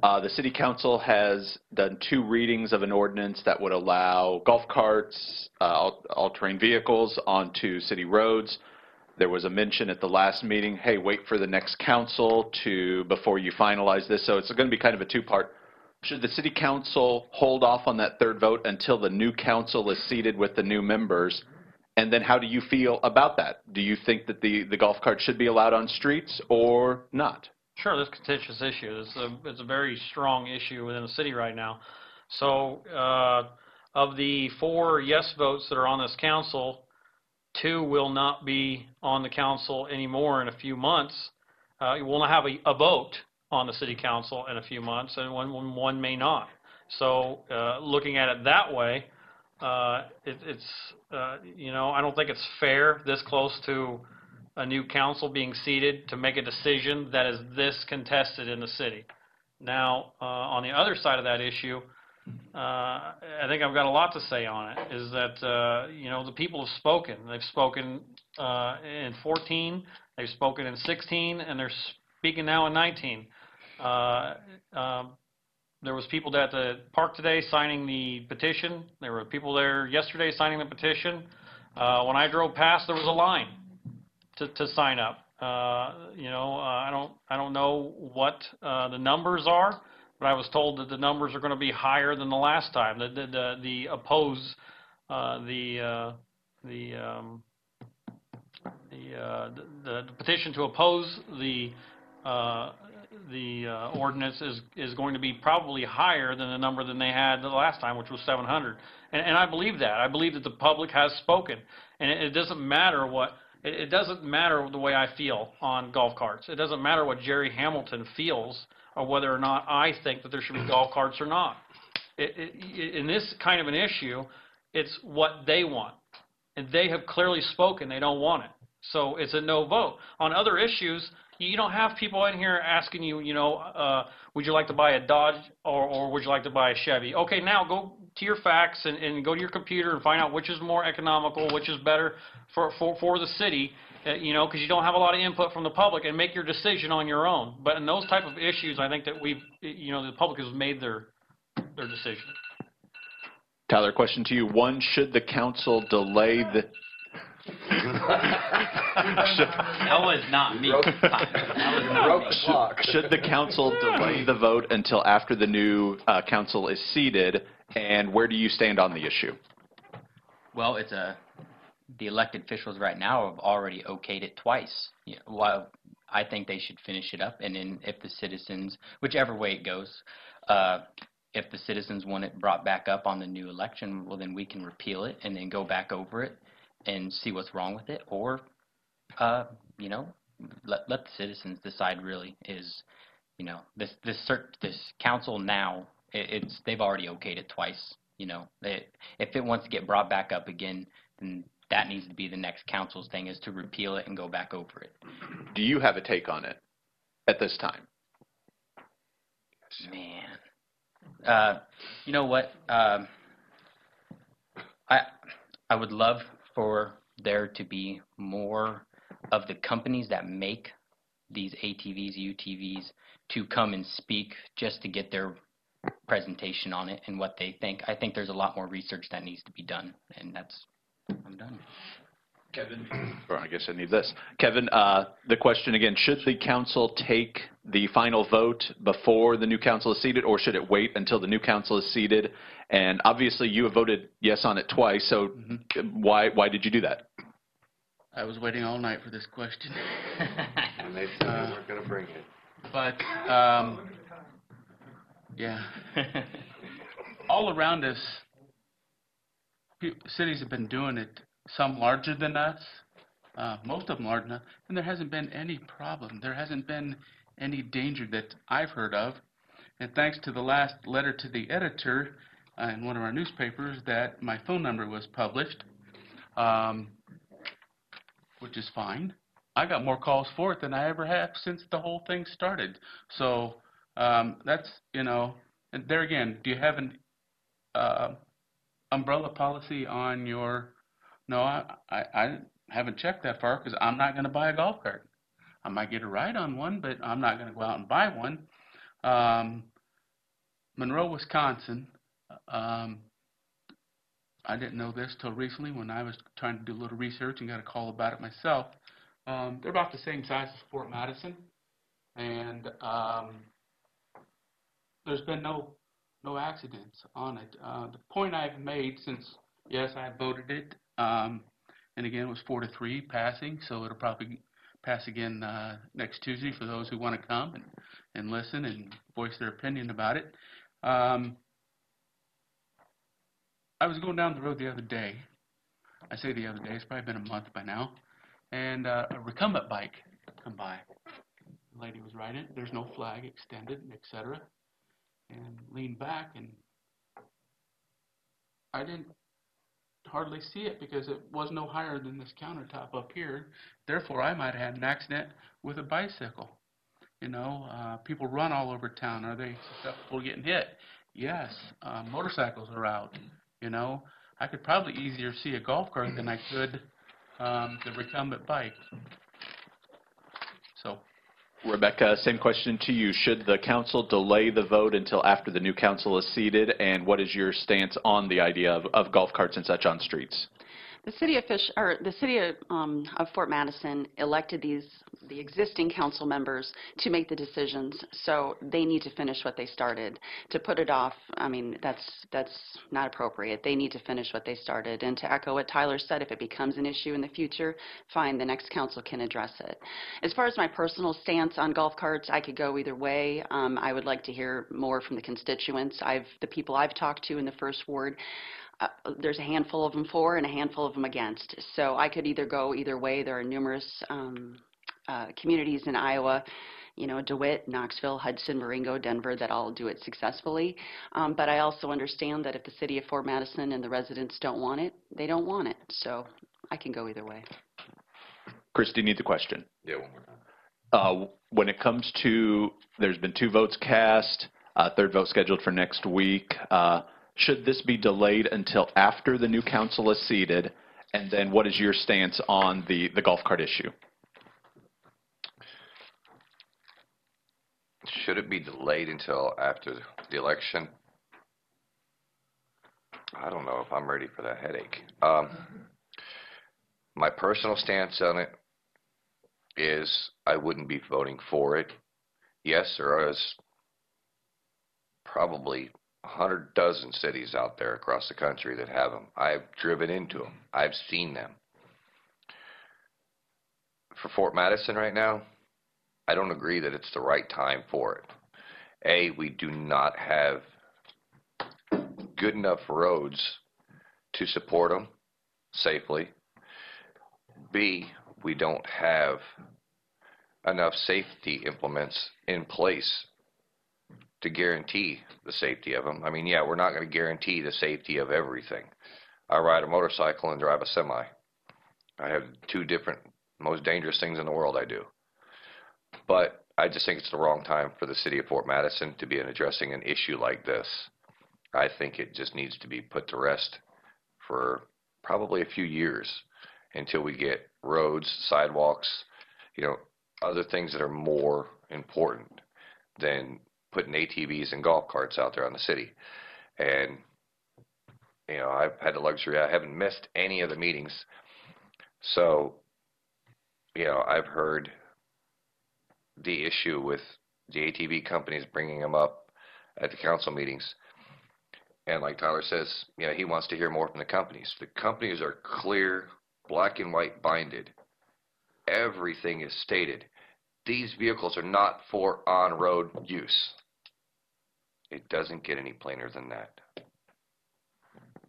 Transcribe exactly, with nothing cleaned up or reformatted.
Uh, the City Council has done two readings of an ordinance that would allow golf carts, uh, all, all-terrain vehicles onto city roads. There was a mention at the last meeting, hey, wait for the next council to before you finalize this. So it's going to be kind of a two-part. Should the City Council hold off on that third vote until the new council is seated with the new members? And then how do you feel about that? Do you think that the, the golf cart should be allowed on streets or not? Sure, this contentious issue. It's a, it's a very strong issue within the city right now. So uh, of the four yes votes that are on this council, two will not be on the council anymore in a few months. Uh, we'll have a, a vote on the city council in a few months, and one, one may not. So uh, looking at it that way, uh, it, it's, uh, you know, I don't think it's fair this close to a new council being seated to make a decision that is this contested in the city. Now, uh, on the other side of that issue, uh, I think I've got a lot to say on it, is that, uh, you know, the people have spoken. They've spoken uh, in fourteen, they've spoken in sixteen, and they're speaking now in nineteen. Uh, um, there was people at the park today signing the petition. There were people there yesterday signing the petition. Uh, when I drove past, there was a line To, to sign up. Uh, you know, uh, I don't, I don't know what uh, the numbers are, but I was told that the numbers are going to be higher than the last time. The, the, the, the oppose, uh, the, uh, the, um, the, uh, the, the petition to oppose the, uh, the uh, ordinance is is going to be probably higher than the number than they had the last time, which was seven hundred. And, and I believe that. I believe that the public has spoken, and it, it doesn't matter what. It doesn't matter the way I feel on golf carts. It doesn't matter what Jerry Hamilton feels or whether or not I think that there should be golf carts or not. It, it, in this kind of an issue, it's what they want. And they have clearly spoken they don't want it. So it's a no vote. On other issues, you don't have people in here asking you, you know, uh, would you like to buy a Dodge or, or would you like to buy a Chevy? Okay, now go to your facts and, and go to your computer and find out which is more economical, which is better for, for, for the city, uh, you know, because you don't have a lot of input from the public, and make your decision on your own. But in those type of issues, I think that we've, you know, the public has made their, their decision. Tyler, question to you. One, should the council delay the... should, that was not me. That was not me. Should, should the council delay the vote until after the new uh, council is seated, and where do you stand on the issue? Well, it's a the elected officials right now have already okayed it twice. You know, well, I think they should finish it up, and then if the citizens, whichever way it goes, uh, if the citizens want it brought back up on the new election, well, then we can repeal it and then go back over it and see what's wrong with it, or, uh, you know, let let the citizens decide. Really, is, you know, this this cert, this council now, it, it's they've already okayed it twice. You know, it, if it wants to get brought back up again, then that needs to be the next council's thing, is to repeal it and go back over it. Do you have a take on it at this time? Man, uh, you know what? Um, I I would love for there to be more of the companies that make these A T Vs, U T Vs, to come and speak just to get their presentation on it and what they think. I think there's a lot more research that needs to be done, and that's, I'm done. Kevin, or I guess I need this. Kevin, uh, the question again, should the council take the final vote before the new council is seated, or should it wait until the new council is seated? And obviously you have voted yes on it twice, so mm-hmm. why why did you do that? I was waiting all night for this question. And they said uh, they weren't going to bring it. But, um, yeah. All around us, cities have been doing it, some larger than us, uh, most of them larger than us, and there hasn't been any problem. There hasn't been any danger that I've heard of. And thanks to the last letter to the editor uh, in one of our newspapers, that my phone number was published, um, which is fine. I got more calls for it than I ever have since the whole thing started. So um, that's, you know, and there again, do you have an uh, umbrella policy on your, no, I, I, I haven't checked that far because I'm not going to buy a golf cart. I might get a ride on one, but I'm not going to go out and buy one. Um, Monroe, Wisconsin, um, I didn't know this till recently when I was trying to do a little research and got a call about it myself. Um, they're about the same size as Fort Madison, and um, there's been no no accidents on it. Uh, the point I've made since, yes, I voted it, um, and again it was four to three passing, so it'll probably pass again uh, next Tuesday for those who want to come and, and listen and voice their opinion about it. Um, I was going down the road the other day. I say the other day, it's probably been a month by now, and uh, a recumbent bike come by. The lady was riding it. There's no flag extended, et cetera, and leaned back, and I didn't hardly see it because it was no higher than this countertop up here. Therefore, I might have had an accident with a bicycle. You know, uh, people run all over town. Are they susceptible to getting hit? Yes. Uh, motorcycles are out. You know, I could probably easier see a golf cart than I could um, the recumbent bike. So, Rebecca, same question to you. Should the council delay the vote until after the new council is seated? And what is your stance on the idea of, of golf carts and such on streets? The city official, or the city of, um, of Fort Madison elected these, the existing council members to make the decisions, so they need to finish what they started. To put it off, I mean, that's, that's not appropriate. They need to finish what they started. And to echo what Tyler said, if it becomes an issue in the future, fine, the next council can address it. As far as my personal stance on golf carts, I could go either way. Um, I would like to hear more from the constituents. I've, the people I've talked to in the first ward, Uh, there's a handful of them for and a handful of them against. So I could either go either way. There are numerous um, uh, communities in Iowa, you know, DeWitt, Knoxville, Hudson, Marengo, Denver, that all do it successfully. Um, but I also understand that if the city of Fort Madison and the residents don't want it, they don't want it. So I can go either way. Christy, need the question. Yeah, one more time. Uh, when it comes to, there's been two votes cast, uh, third vote scheduled for next week. Uh, Should this be delayed until after the new council is seated? And then what is your stance on the, the golf cart issue? Should it be delayed until after the election? I don't know if I'm ready for that headache. Um, my personal stance on it is I wouldn't be voting for it. Yes, there is probably a hundred dozen cities out there across the country that have them. I've driven into them. I've seen them. For Fort Madison right now, I don't agree that it's the right time for it. A, we do not have good enough roads to support them safely. B, we don't have enough safety implements in place to guarantee the safety of them. I mean, yeah, we're not going to guarantee the safety of everything. I ride a motorcycle and drive a semi. I have two different, most dangerous things in the world I do. But I just think it's the wrong time for the city of Fort Madison to be addressing an issue like this. I think it just needs to be put to rest for probably a few years until we get roads, sidewalks, you know, other things that are more important than putting A T Vs and golf carts out there on the city. And, you know, I've had the luxury, I haven't missed any of the meetings. So, you know, I've heard the issue with the A T V companies bringing them up at the council meetings. And like Tyler says, you know, he wants to hear more from the companies. The companies are clear, black and white binded. Everything is stated. These vehicles are not for on-road use. It doesn't get any plainer than that.